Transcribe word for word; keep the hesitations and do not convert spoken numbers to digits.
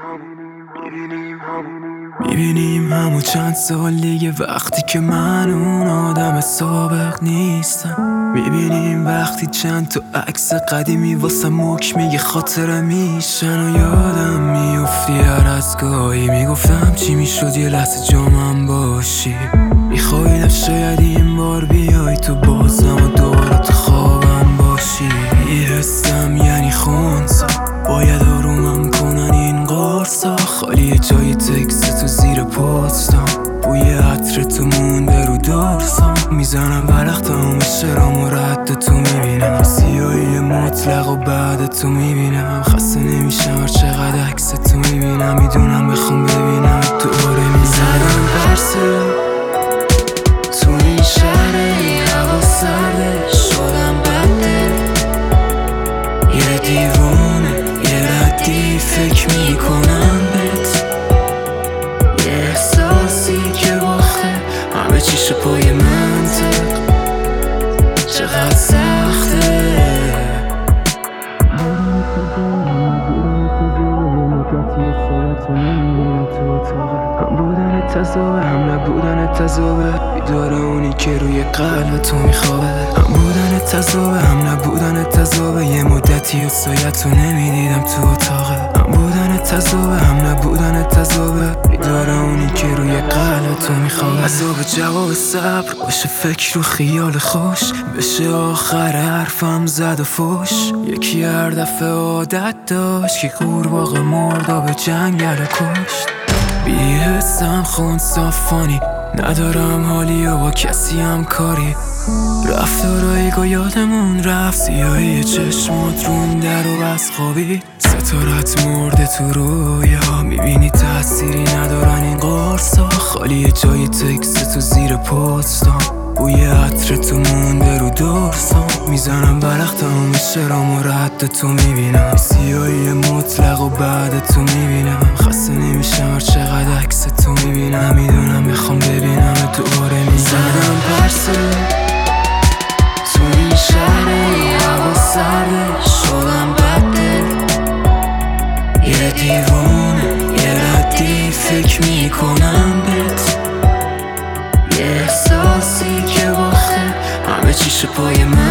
میبینیم همو چند سال دیگه وقتی که من اون آدم سابق نیستم. میبینیم وقتی چند تا عکس قدیمی واسه مک میگه خاطره میشن و یادم میافتی هر از گاهی میگفتم چی میشد یه لحظه جامم باشی. میخوایدم شاید این بار بیای تو بازم و دوباره تو خوابم باشی. میرسم یعنی خونسا باید آرومم کنن این قرصا. خالی جای تکس تو زیر پستم، بوی عطر تو مونده رو درسم. میزنم برق تمام شرام و رد تو میبینم. سیاهی مطلق و بعد تو میبینم. خسته نمیشم هر چقدر عکس تو میبینم. میدونم بخوام ببینم دوباره میزنم برسه تو این شهر. این هوا سرده شدم بده یه دیوونه یه ردی فکر میکنم بهت. یه احساسی که باخته همه چیش پای منطق. چقدر سخته هم بودن تضابه هم نبودن تضابه. بیدار اونی که روی قلب تو میخوابه. هم بودن تضابه هم نبودن تضابه. یه مدتی و سایت تو نمیدیدم تو اتاقه. هم بودن تضابه هم نبودن تضابه. بیدار اونی که روی قلب تو میخوابه. عذاب جواب صبر باشه فکر و خیال خوش. بشه آخر حرفم زد و فوش. یکی هر دفعه عادت داشت که قورباغه مرداب جنگل کشت. بی‌حسم خونسا فانی ندارم حالی و با کسی هم کاری. رفتارایی که یادمون رفت. سیاهی چشمات رون در و بس خوابی. ستارت مرده تو رویا. میبینی تأثیری ندارن این قرصا. خالی جای تکس تو زیر پستم، بوی عطر تو مونده رو درسم. میزنم برق تمام شرام و رد تو میبینم. سیاهی مطلق و بعد تو میبینم. خسته نمیشم هر چقدر عکس تو میبینم. میدونم بخوام ببینم دوباره میزنم پرسه تو این شهر. این هوا سرده شدم بده یه دیوونه یه ردی فکر میکنم بهت. یه احساسی که باخته همه چیش پای من.